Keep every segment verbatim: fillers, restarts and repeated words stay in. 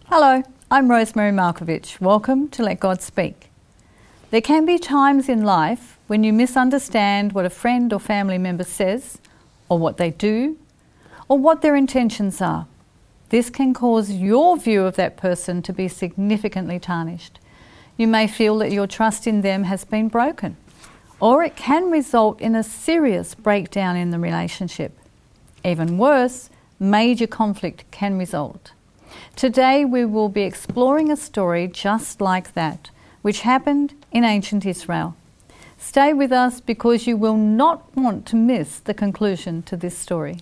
Hello, I'm Rosemary Markovich. Welcome to Let God Speak. There can be times in life when you misunderstand what a friend or family member says, or what they do, or what their intentions are. This can cause your view of that person to be significantly tarnished. You may feel that your trust in them has been broken, or it can result in a serious breakdown in the relationship. Even worse, major conflict can result. Today we will be exploring a story just like that, which happened in ancient Israel. Stay with us because you will not want to miss the conclusion to this story.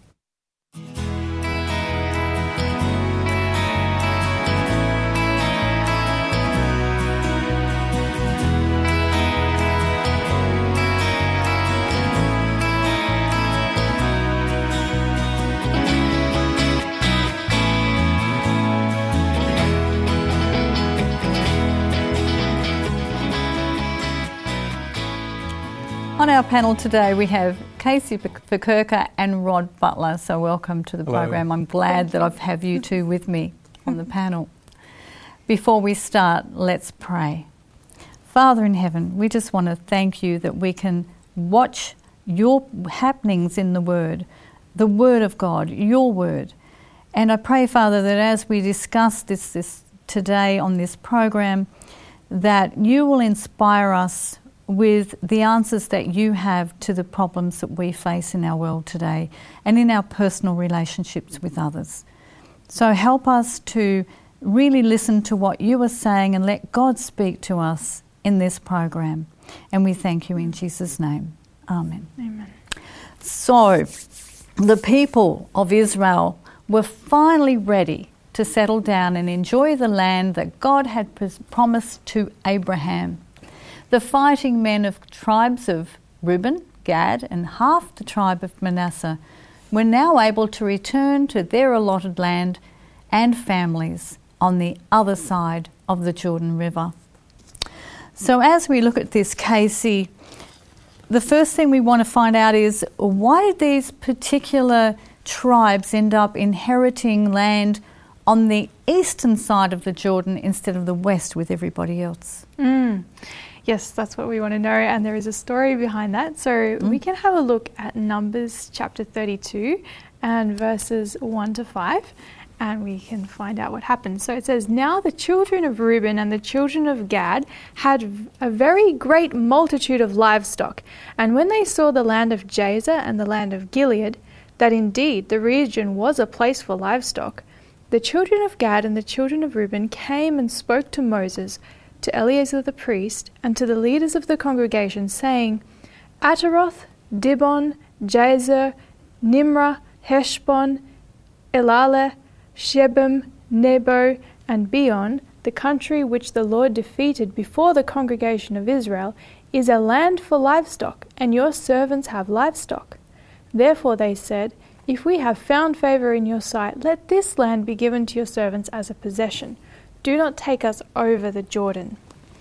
On our panel today we have Casey Fikirka and Rod Butler, so welcome to the Hello. program. I'm glad that I have you two with me on the panel. Before we start, let's pray. Father in heaven, we just want to thank you that we can watch your happenings in the Word, the Word of God, your Word. And I pray, Father, that as we discuss this, this today on this program, that you will inspire us with the answers that you have to the problems that we face in our world today and in our personal relationships with others. So help us to really listen to what you are saying and let God speak to us in this program. And we thank you in Jesus' name. Amen. Amen. So the people of Israel were finally ready to settle down and enjoy the land that God had promised to Abraham. The fighting men of tribes of Reuben, Gad, and half the tribe of Manasseh were now able to return to their allotted land and families on the other side of the Jordan River. So as we look at this, Casey, the first thing we want to find out is, why did these particular tribes end up inheriting land on the eastern side of the Jordan instead of the west with everybody else? Mm. Yes, that's what we want to know, and there is a story behind that. So mm. we can have a look at Numbers chapter thirty-two and verses one to five, and we can find out what happened. So it says, "Now the children of Reuben and the children of Gad had a very great multitude of livestock, and when they saw the land of Jazer and the land of Gilead, that indeed the region was a place for livestock, the children of Gad and the children of Reuben came and spoke to Moses, to Eleazar the priest, and to the leaders of the congregation, saying, Ataroth, Dibon, Jazer, Nimrah, Heshbon, Elale, Shebem, Nebo, and Beon, the country which the Lord defeated before the congregation of Israel, is a land for livestock, and your servants have livestock. Therefore they said, If we have found favour in your sight, let this land be given to your servants as a possession. Do not take us over the Jordan."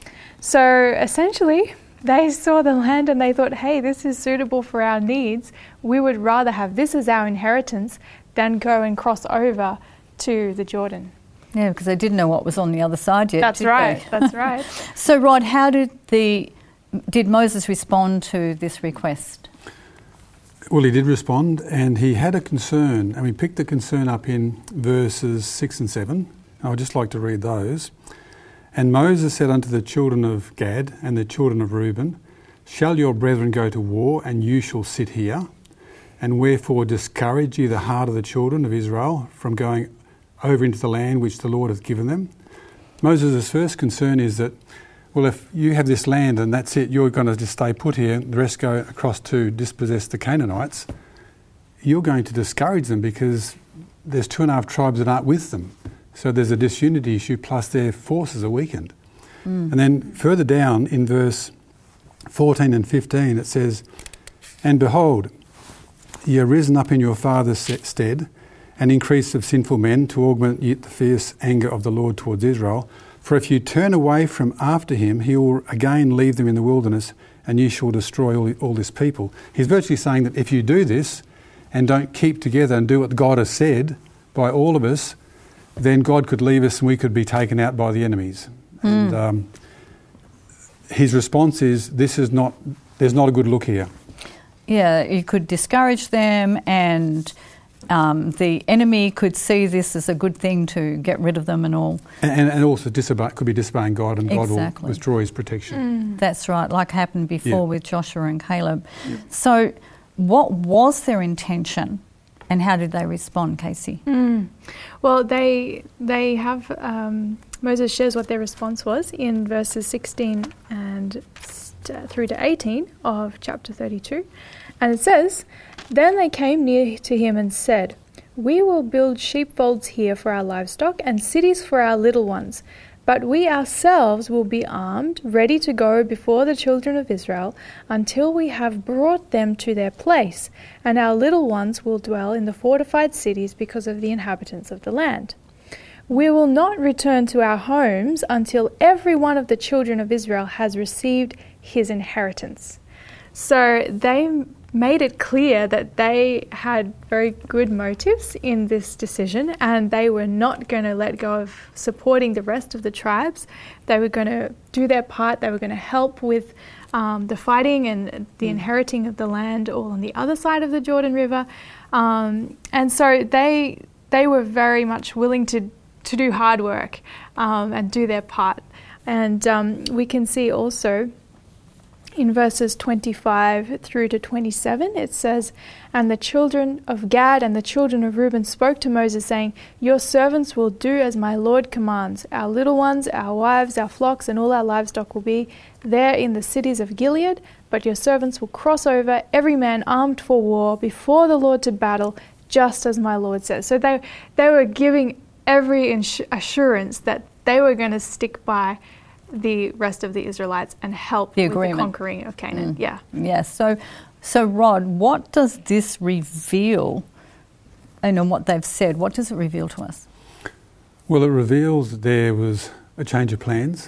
So essentially, they saw the land and they thought, hey, this is suitable for our needs. We would rather have this as our inheritance than go and cross over to the Jordan. Yeah, because they didn't know what was on the other side yet. That's did right, they? that's right. So Rod, how did the did Moses respond to this request? Well, he did respond, and he had a concern, and we picked the concern up in verses six and seven. I would just like to read those. "And Moses said unto the children of Gad and the children of Reuben, Shall your brethren go to war, and you shall sit here? And wherefore discourage ye the heart of the children of Israel from going over into the land which the Lord hath given them?" Moses' first concern is that, well, if you have this land and that's it, you're going to just stay put here, the rest go across to dispossess the Canaanites, you're going to discourage them because there's two and a half tribes that aren't with them. So there's a disunity issue, plus their forces are weakened. Mm. And then further down in verse fourteen and fifteen it says, "And behold, ye are risen up in your father's stead, an increase of sinful men, to augment yet the fierce anger of the Lord towards Israel. For if you turn away from after him, he will again leave them in the wilderness, and ye shall destroy all, all this people." He's virtually saying that if you do this and don't keep together and do what God has said by all of us, then God could leave us and we could be taken out by the enemies. Mm. And um, his response is, this is not, there's not a good look here. Yeah, you could discourage them, and um, the enemy could see this as a good thing to get rid of them and all. And, and also disobey, could be disobeying God, and God exactly. will withdraw his protection. Mm. That's right, like happened before yeah. with Joshua and Caleb. Yeah. So what was their intention, and how did they respond, Casey? Mm. Well, they they have, um, Moses shares what their response was in verses sixteen and st- through to eighteen of chapter thirty-two. And it says, "Then they came near to him and said, 'We will build sheepfolds here for our livestock and cities for our little ones. But we ourselves will be armed, ready to go before the children of Israel until we have brought them to their place, and our little ones will dwell in the fortified cities because of the inhabitants of the land. We will not return to our homes until every one of the children of Israel has received his inheritance.'" So they made it clear that they had very good motives in this decision, and they were not going to let go of supporting the rest of the tribes. They were going to do their part. They were going to help with um, the fighting and the mm. inheriting of the land all on the other side of the Jordan River. Um, and so they they were very much willing to, to do hard work um, and do their part. And um, we can see also in verses twenty-five through to twenty-seven, it says, "And the children of Gad and the children of Reuben spoke to Moses, saying, 'Your servants will do as my Lord commands. Our little ones, our wives, our flocks, and all our livestock will be there in the cities of Gilead. But your servants will cross over, every man armed for war, before the Lord to battle, just as my Lord says.'" So they, they were giving every ins- assurance that they were going to stick by the rest of the Israelites and help the with agreement. the conquering of Canaan. Mm. Yeah. Yes. So, so Rod, what does this reveal? And on what they've said, what does it reveal to us? Well, it reveals that there was a change of plans,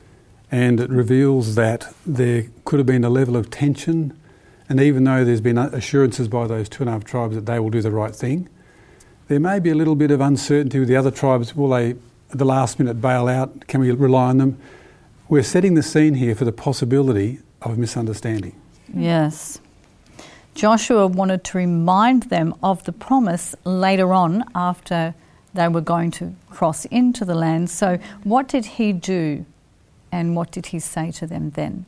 and it reveals that there could have been a level of tension, and even though there's been assurances by those two and a half tribes that they will do the right thing, there may be a little bit of uncertainty with the other tribes. Will they, at the last minute, bail out? Can we rely on them? We're setting the scene here for the possibility of misunderstanding. Yes. Joshua wanted to remind them of the promise later on after they were going to cross into the land. So what did he do, and what did he say to them then?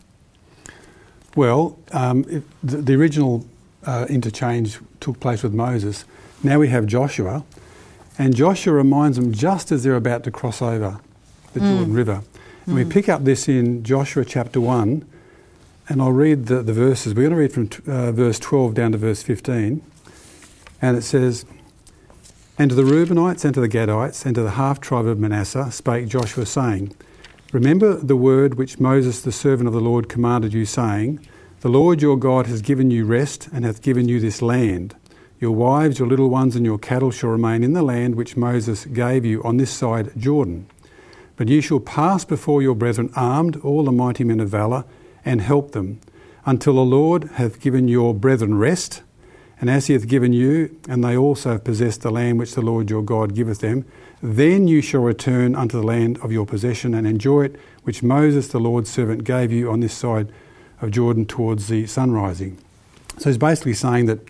Well, um, it, the, the original uh, interchange took place with Moses. Now we have Joshua, and Joshua reminds them just as they're about to cross over the mm. Jordan River. And mm. we pick up this in Joshua chapter one, and I'll read the, the verses. We're going to read from t- uh, verse twelve down to verse fifteen. And it says, "And to the Reubenites and to the Gadites and to the half-tribe of Manasseh spake Joshua, saying, Remember the word which Moses the servant of the Lord commanded you, saying, The Lord your God has given you rest and hath given you this land. Your wives, your little ones, and your cattle shall remain in the land which Moses gave you on this side Jordan. But ye shall pass before your brethren armed, all the mighty men of valour, and help them, until the Lord hath given your brethren rest, and as he hath given you, and they also have possessed the land which the Lord your God giveth them, then you shall return unto the land of your possession and enjoy it, which Moses the Lord's servant gave you on this side of Jordan towards the sun rising." So he's basically saying that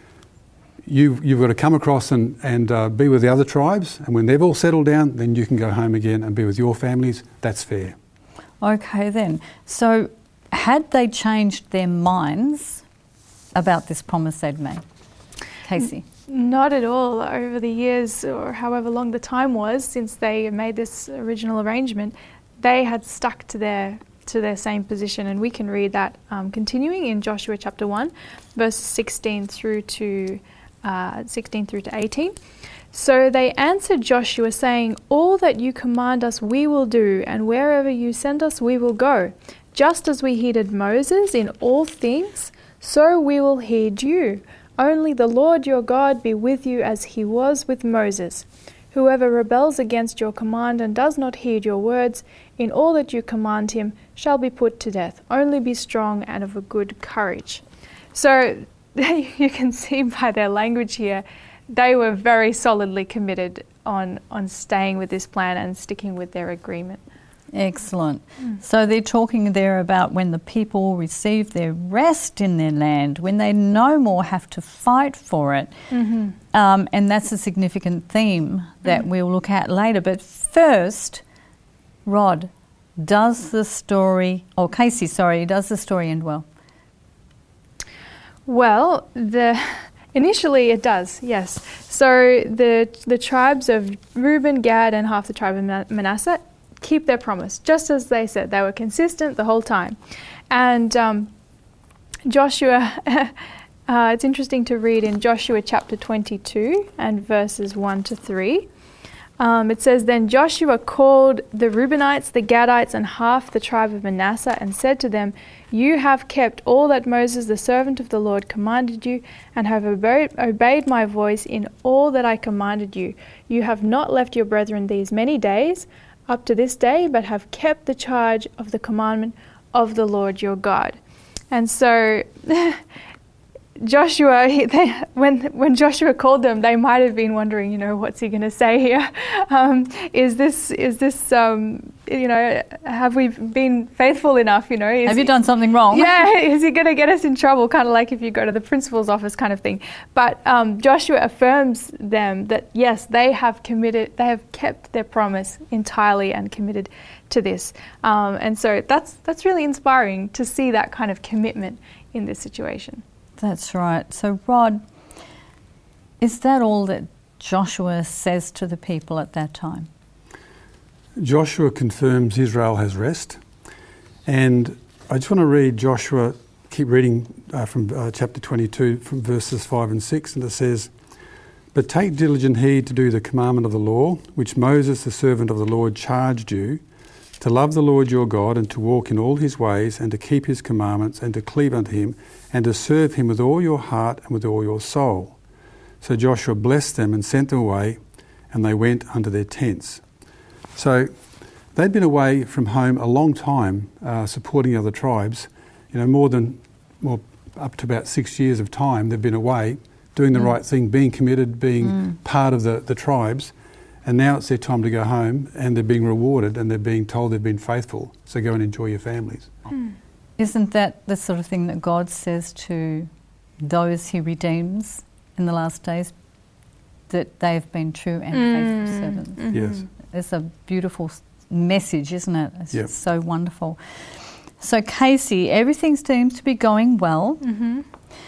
you've, you've got to come across and, and uh, be with the other tribes, and when they've all settled down, then you can go home again and be with your families. That's fair. Okay then. So had they changed their minds about this promise they'd made? Casey? Not at all. Over the years, or however long the time was since they made this original arrangement, they had stuck to their to their same position, and we can read that um, continuing in Joshua chapter one, verses sixteen through to uh, sixteen through to eighteen. "So they answered Joshua, saying, All that you command us we will do, and wherever you send us we will go. Just as we heeded Moses in all things, so we will heed you. Only the Lord your God be with you as he was with Moses. Whoever rebels against your command and does not heed your words in all that you command him shall be put to death. Only be strong and of a good courage." So you can see by their language here, they were very solidly committed on on staying with this plan and sticking with their agreement. Excellent. Mm. So they're talking there about when the people receive their rest in their land, when they no more have to fight for it. Mm-hmm. Um, and that's a significant theme that mm. we'll look at later. But first, Rod, does the story, or Casey, sorry, does the story end well? Well, the initially it does, yes. So the the tribes of Reuben, Gad, and half the tribe of Manasseh keep their promise, just as they said. They were consistent the whole time. And um, Joshua, uh, it's interesting to read in Joshua chapter twenty-two and verses one to three. Um, it says, "Then Joshua called the Reubenites, the Gadites, and half the tribe of Manasseh, and said to them, 'You have kept all that Moses, the servant of the Lord, commanded you, and have obeyed, obeyed my voice in all that I commanded you. You have not left your brethren these many days, up to this day, but have kept the charge of the commandment of the Lord your God.'" And so Joshua, he, they, when when Joshua called them, they might have been wondering, you know, what's he going to say here? Um, is this is this um, you know, have we been faithful enough? You know, is have you he, done something wrong? Yeah, is he going to get us in trouble? Kind of like if you go to the principal's office, kind of thing. But um, Joshua affirms them that yes, they have committed, they have kept their promise entirely and committed to this. Um, and so that's that's really inspiring to see that kind of commitment in this situation. That's right. So, Rod, is that all that Joshua says to the people at that time? Joshua confirms Israel has rest. And I just want to read Joshua, keep reading uh, from uh, chapter twenty-two, from verses five and six, and it says, "But take diligent heed to do the commandment of the law, which Moses, the servant of the Lord, charged you, to love the Lord your God, and to walk in all his ways, and to keep his commandments, and to cleave unto him, and to serve him with all your heart and with all your soul." So Joshua blessed them and sent them away, and they went unto their tents. So they'd been away from home a long time, uh, supporting other tribes. You know, more than, well, up to about six years of time they've been away, doing the mm. right thing, being committed, being mm. part of the, the tribes. And now it's their time to go home, and they're being rewarded, and they're being told they've been faithful. So go and enjoy your families. Mm. Isn't that the sort of thing that God says to those he redeems in the last days? That they have been true and mm. faithful servants. Mm-hmm. Yes. It's a beautiful message, isn't it? It's yep. just so wonderful. So, Casey, everything seems to be going well, mm-hmm.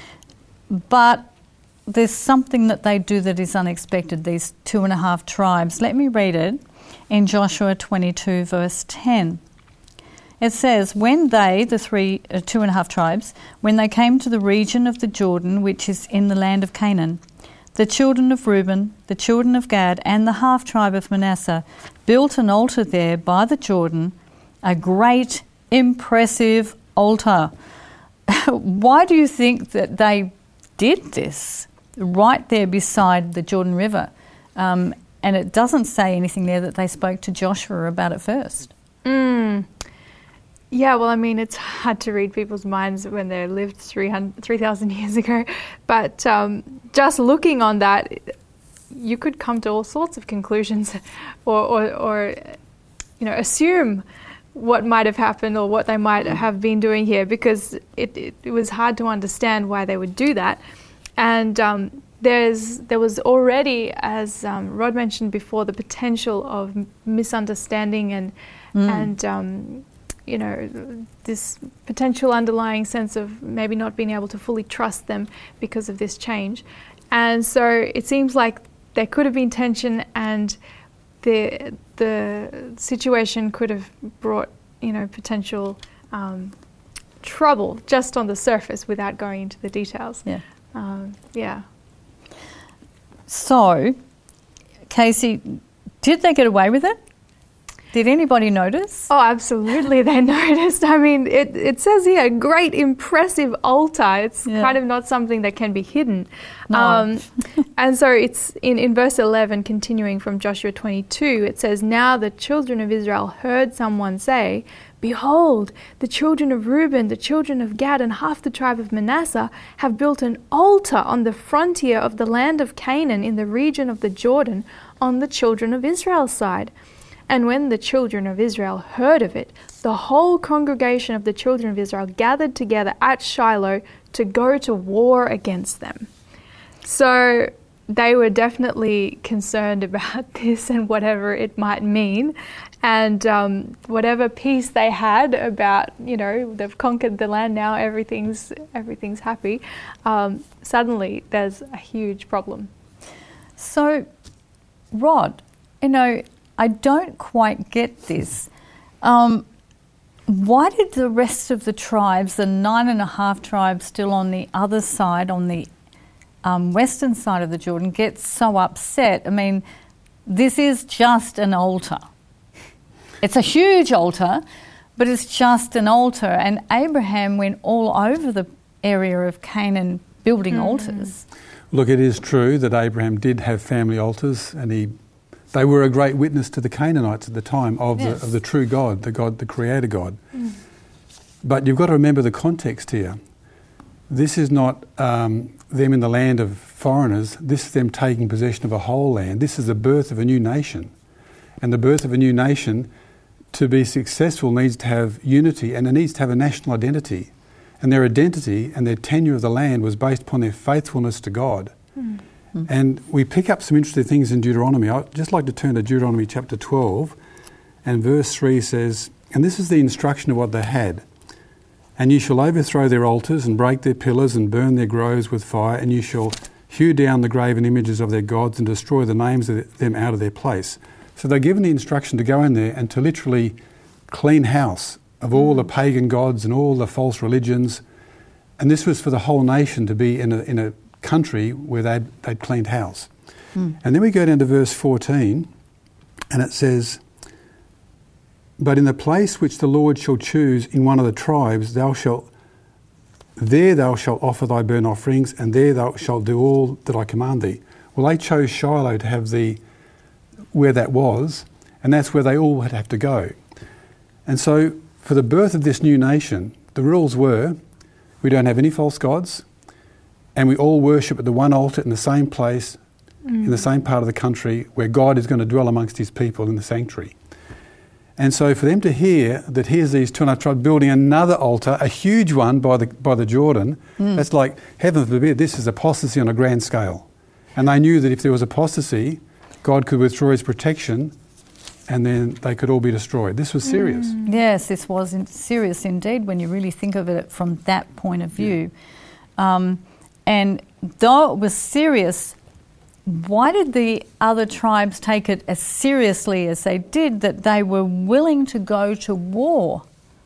but there's something that they do that is unexpected, these two and a half tribes. Let me read it in Joshua twenty-two, verse ten. It says, "When they, the three, uh, two and a half tribes, when they came to the region of the Jordan, which is in the land of Canaan, the children of Reuben, the children of Gad, and the half tribe of Manasseh built an altar there by the Jordan, a great, impressive altar." Why do you think that they did this right there beside the Jordan River? Um, and it doesn't say anything there that they spoke to Joshua about it first. Mm. Yeah, well, I mean, it's hard to read people's minds when they lived three thousand years ago. But um, just looking on that, you could come to all sorts of conclusions or, or, or, you know, assume what might have happened or what they might have been doing here, because it, it, it was hard to understand why they would do that. And um, there's there was already, as um, Rod mentioned before, the potential of misunderstanding and mm. and um, you know, this potential underlying sense of maybe not being able to fully trust them because of this change. And so it seems like there could have been tension, and the the situation could have brought, you know, potential um, trouble just on the surface without going into the details. Yeah. Um, yeah. So, Casey, did they get away with it? Did anybody notice? Oh, absolutely, they noticed. I mean, it, it says here, great impressive altar. It's yeah. kind of not something that can be hidden. No. Um, and so it's in, in verse eleven, continuing from Joshua twenty-two, it says, "Now the children of Israel heard someone say, 'Behold, the children of Reuben, the children of Gad, and half the tribe of Manasseh have built an altar on the frontier of the land of Canaan in the region of the Jordan, on the children of Israel's side. And when the children of Israel heard of it, the whole congregation of the children of Israel gathered together at Shiloh to go to war against them. So they were definitely concerned about this and whatever it might mean. And um, whatever peace they had about, you know, they've conquered the land now, everything's everything's happy, um, suddenly there's a huge problem. So, Rod, you know, I don't quite get this. Um, why did the rest of the tribes, the nine and a half tribes still on the other side, on the um, western side of the Jordan, get so upset? I mean, this is just an altar. It's a huge altar, but it's just an altar. And Abraham went all over the area of Canaan building mm. altars. Look, it is true that Abraham did have family altars, and he, they were a great witness to the Canaanites at the time of, yes. the, of the true God, the God, the Creator God. Mm. But you've got to remember the context here. This is not um, them in the land of foreigners. This is them taking possession of a whole land. This is the birth of a new nation. And the birth of a new nation, to be successful, needs to have unity, and it needs to have a national identity. And their identity and their tenure of the land was based upon their faithfulness to God. Mm. Mm. And we pick up some interesting things in Deuteronomy. I'd just like to turn to Deuteronomy chapter twelve, and verse three says, and this is the instruction of what they had. And you shall overthrow their altars and break their pillars and burn their groves with fire, and you shall hew down the graven images of their gods and destroy the names of them out of their place. So they're given the instruction to go in there and to literally clean house of all mm. the pagan gods and all the false religions. And this was for the whole nation to be in a, in a country where they'd, they'd cleaned house. Mm. And then we go down to verse fourteen, and it says, but in the place which the Lord shall choose in one of the tribes, thou shalt, there thou shalt offer thy burnt offerings, and there thou shalt do all that I command thee. Well, they chose Shiloh to have the where that was, and that's where they all would have to go. And so for the birth of this new nation, the rules were, we don't have any false gods, and we all worship at the one altar in the same place, mm. in the same part of the country where God is going to dwell amongst his people in the sanctuary. And so for them to hear that here's these two and a half tribes building another altar, a huge one by the by the Jordan, mm. that's like, heaven forbid, this is apostasy on a grand scale. And they knew that if there was apostasy, God could withdraw his protection, and then they could all be destroyed. This was serious. Mm. Yes, this was in- serious indeed when you really think of it from that point of view. Yeah. Um, and though it was serious, why did the other tribes take it as seriously as they did, that they were willing to go to war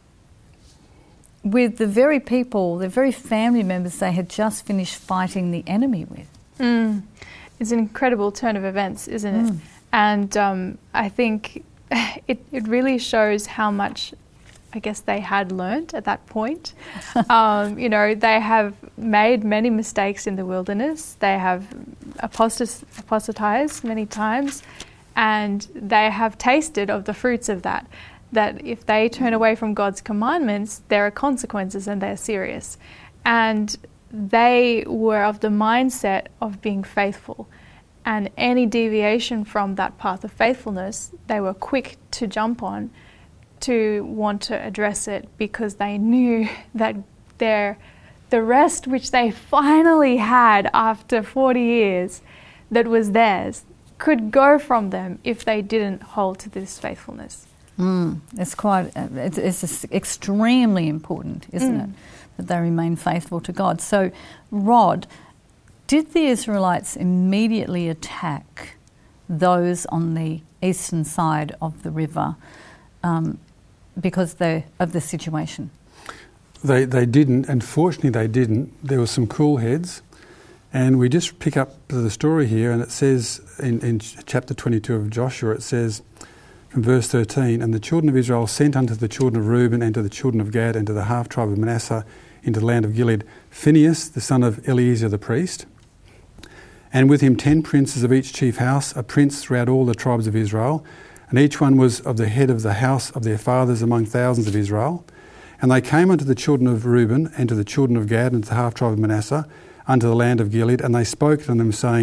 with the very people, the very family members they had just finished fighting the enemy with? Mm. It's an incredible turn of events, isn't it? Mm. And um, I think it, it really shows how much, I guess, they had learnt at that point. um, you know, they have made many mistakes in the wilderness. They have apostas- apostatized many times, and they have tasted of the fruits of that, that if they turn away from God's commandments, there are consequences and they're serious. And they were of the mindset of being faithful. And any deviation from that path of faithfulness, they were quick to jump on to want to address it, because they knew that their, the rest which they finally had after forty years that was theirs could go from them if they didn't hold to this faithfulness. Mm, it's quite, it's, it's extremely important, isn't mm. it, that they remain faithful to God. So, Rod, did the Israelites immediately attack those on the eastern side of the river um, because they, of the situation? They they didn't, and fortunately they didn't. There were some cool heads, and we just pick up the story here, and it says in, in chapter twenty-two of Joshua, it says from verse thirteen, and the children of Israel sent unto the children of Reuben and to the children of Gad and to the half tribe of Manasseh into the land of Gilead, Phinehas, the son of Eleazar the priest, and with him ten princes of each chief house, a prince throughout all the tribes of Israel, and each one was of the head of the house of their fathers among thousands of Israel. And they came unto the children of Reuben and to the children of Gad and to the half tribe of Manasseh, unto the land of Gilead, and they spoke to them, saying,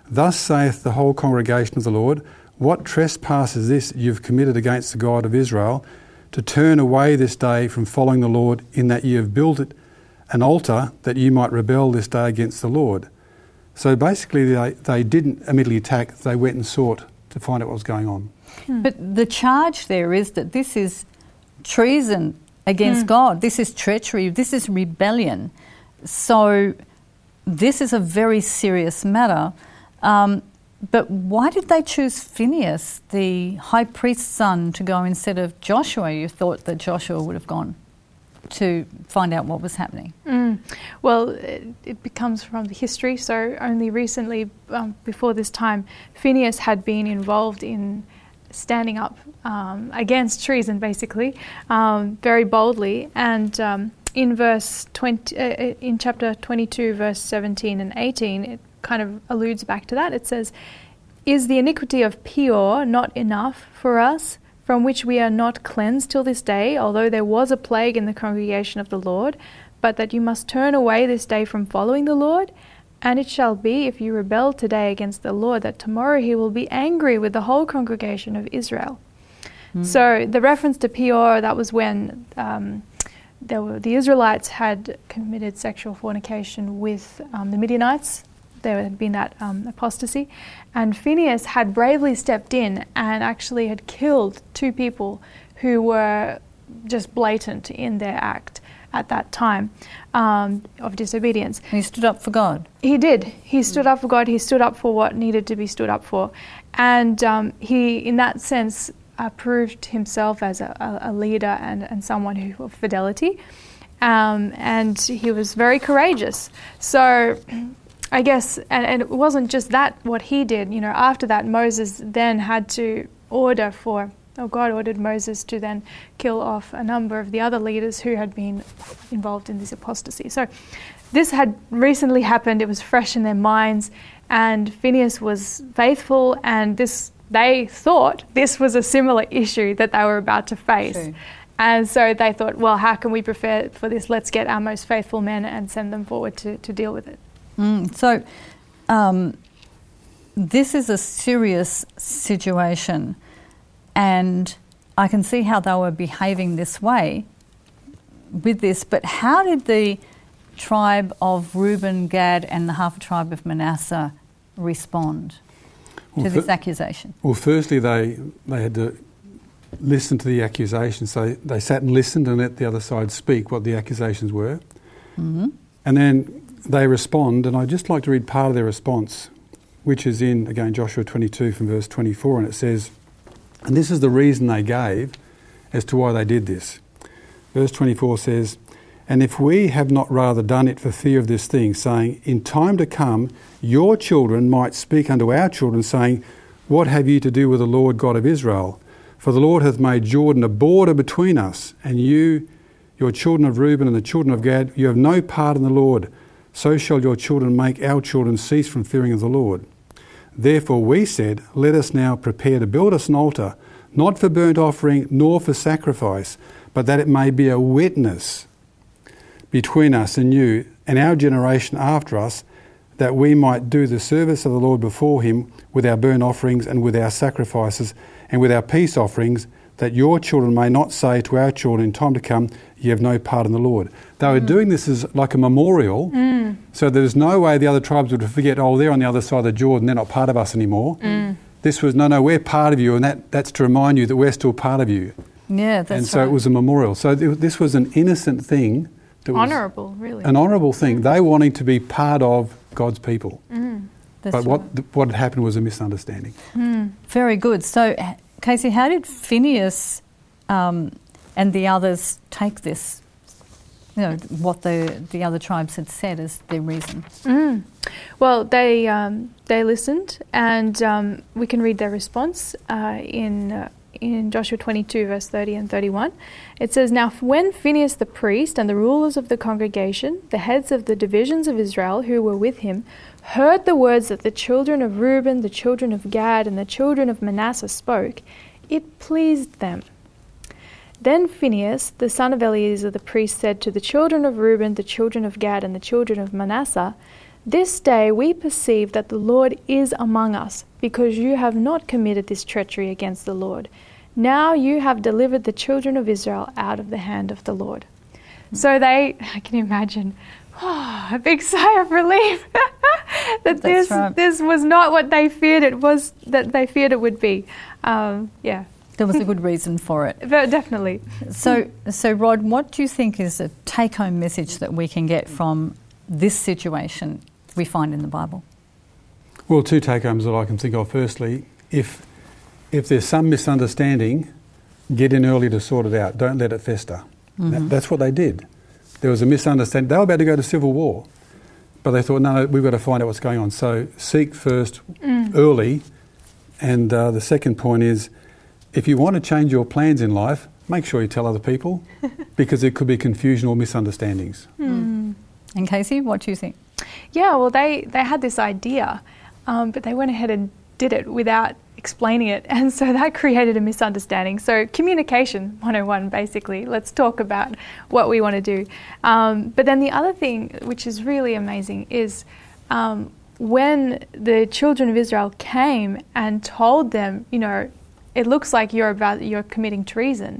Thus saith the whole congregation of the Lord, what trespass is this you've committed against the God of Israel, to turn away this day from following the Lord, in that ye have built it an altar, that ye might rebel this day against the Lord? So basically they, they didn't immediately attack, they went and sought to find out what was going on. Hmm. But the charge there is that this is treason against mm. God. This is treachery. This is rebellion. So this is a very serious matter. Um, but why did they choose Phinehas, the high priest's son, to go instead of Joshua? You thought that Joshua would have gone to find out what was happening. Mm. Well, it, it becomes from the history. So only recently, um, before this time, Phinehas had been involved in standing up um, against treason, basically, um, very boldly. And um, in verse twenty, uh, in chapter twenty-two, verse seventeen and eighteen, it kind of alludes back to that. It says, "Is the iniquity of Peor not enough for us, from which we are not cleansed till this day, although there was a plague in the congregation of the Lord, but that you must turn away this day from following the Lord? And it shall be, if you rebel today against the Lord, that tomorrow he will be angry with the whole congregation of Israel." Mm. So the reference to Peor, that was when um, there were, the Israelites had committed sexual fornication with um, the Midianites. There had been that um, apostasy. And Phinehas had bravely stepped in and actually had killed two people who were just blatant in their act at that time um, of disobedience. He stood up for God. He did. He stood up for God. He stood up for what needed to be stood up for. And um, he, in that sense, uh, proved himself as a, a leader and, and someone who of fidelity. Um, and he was very courageous. So I guess, and, and it wasn't just that what he did. You know, after that, Moses then had to order for Oh, God ordered Moses to then kill off a number of the other leaders who had been involved in this apostasy. So this had recently happened. It was fresh in their minds, and Phinehas was faithful, and this they thought this was a similar issue that they were about to face. True. And so they thought, well, how can we prepare for this? Let's get our most faithful men and send them forward to, to deal with it. Mm, so um, this is a serious situation. And I can see how they were behaving this way with this. But how did the tribe of Reuben, Gad and the half a tribe of Manasseh respond well, to this fir- accusation? Well, firstly, they they had to listen to the accusations. So they sat and listened and let the other side speak what the accusations were. Mm-hmm. And then they respond. And I'd just like to read part of their response, which is in, again, Joshua twenty-two from verse twenty-four. And it says, and this is the reason they gave as to why they did this. Verse twenty-four says, "And if we have not rather done it for fear of this thing, saying, in time to come, your children might speak unto our children, saying, what have ye to do with the Lord God of Israel? For the Lord hath made Jordan a border between us, and you, your children of Reuben and the children of Gad, you have no part in the Lord. So shall your children make our children cease from fearing of the Lord. Therefore we said, let us now prepare to build us an altar, not for burnt offering, nor for sacrifice, but that it may be a witness between us and you, and our generation after us, that we might do the service of the Lord before him with our burnt offerings and with our sacrifices and with our peace offerings, that your children may not say to our children in time to come, ye have no part in the Lord." They were mm. doing this as like a memorial, mm. so there's no way the other tribes would forget, oh, they're on the other side of the Jordan, they're not part of us anymore. Mm. This was, no, no, we're part of you, and that, that's to remind you that we're still part of you. Yeah, that's And so right. it was a memorial. So th- this was an innocent thing. That was honourable, really. An honourable thing. Mm. They wanting to be part of God's people. Mm. But right. what th- what had happened was a misunderstanding. Mm. Very good. So, Casey, how did Phinehas um, and the others take this, you know, what the, the other tribes had said as their reason? Mm. Well, they um, they listened, and um, we can read their response uh, in uh, in Joshua twenty-two, verse thirty and thirty-one. It says, "Now when Phinehas the priest and the rulers of the congregation, the heads of the divisions of Israel who were with him, heard the words that the children of Reuben, the children of Gad, and the children of Manasseh spoke, it pleased them. Then Phinehas, the son of Eleazar the priest, said to the children of Reuben, the children of Gad, and the children of Manasseh, This day we perceive that the Lord is among us, because you have not committed this treachery against the Lord. Now you have delivered the children of Israel out of the hand of the Lord. So they, I can imagine, oh, a big sigh of relief that this right. this was not what they feared it was, that they feared it would be. Um, yeah. There was a good reason for it. But definitely. So, so Rod, what do you think is a take-home message that we can get from this situation we find in the Bible? Well, two take-homes that I can think of. Firstly, if if there's some misunderstanding, get in early to sort it out. Don't let it fester. Mm-hmm. That, that's what they did. There was a misunderstanding. They were about to go to civil war, but they thought, no, no, we've got to find out what's going on. So seek first Mm. early. And uh, the second point is, if you want to change your plans in life, make sure you tell other people, because there could be confusion or misunderstandings. Mm. And Casey, what do you think? Yeah, well, they, they had this idea, um, but they went ahead and did it without explaining it. And so that created a misunderstanding. So communication one oh one, basically. Let's talk about what we want to do. Um, but then the other thing, which is really amazing, is um, when the children of Israel came and told them, you know, it looks like you're about you're committing treason,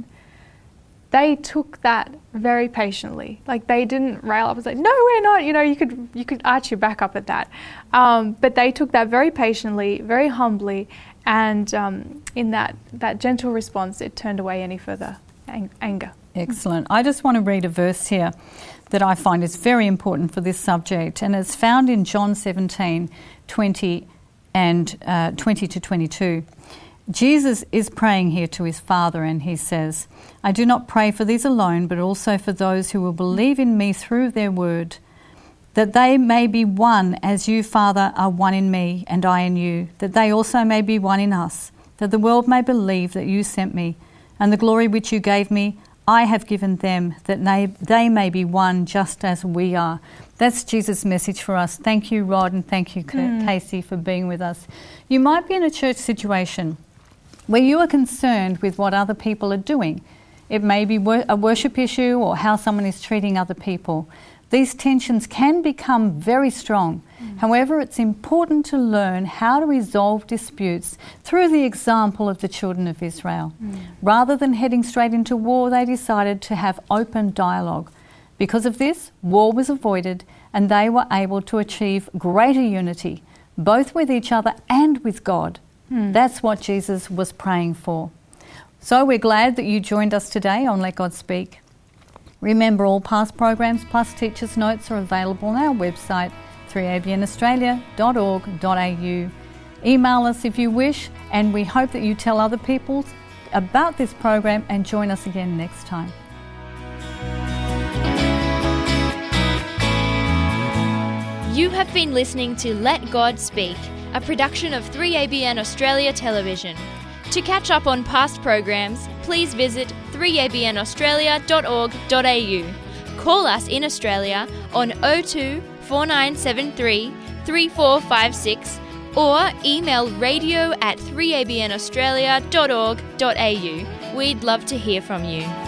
they took that very patiently. Like, they didn't rail up and say, no, we're not. You know, you could you could arch your back up at that. Um, but they took that very patiently, very humbly, and um, in that, that gentle response, it turned away any further ang- anger. Excellent. I just want to read a verse here that I find is very important for this subject, and it's found in John seventeen, twenty and uh, twenty to twenty-two. Jesus is praying here to his Father, and he says, I do not pray for these alone, but also for those who will believe in me through their word, that they may be one as you, Father, are one in me and I in you, that they also may be one in us, that the world may believe that you sent me, and the glory which you gave me I have given them, that they, they may be one just as we are. That's Jesus' message for us. Thank you, Rod, and thank you, Mm. Casey, for being with us. You might be in a church situation where you are concerned with what other people are doing. It may be wor- a worship issue or how someone is treating other people. These tensions can become very strong. Mm. However, it's important to learn how to resolve disputes through the example of the children of Israel. Mm. Rather than heading straight into war, they decided to have open dialogue. Because of this, war was avoided and they were able to achieve greater unity, both with each other and with God. Mm. That's what Jesus was praying for. So we're glad that you joined us today on Let God Speak. Remember, all past programs plus teachers' notes are available on our website, three a b n australia dot org dot a u. Email us if you wish, and we hope that you tell other people about this program and join us again next time. You have been listening to Let God Speak, a production of three A B N Australia Television. To catch up on past programs, please visit three a b n australia dot org dot a u. Call us in Australia on oh two, four nine seven three, three four five six or email radio at three a b n australia dot org dot a u. We'd love to hear from you.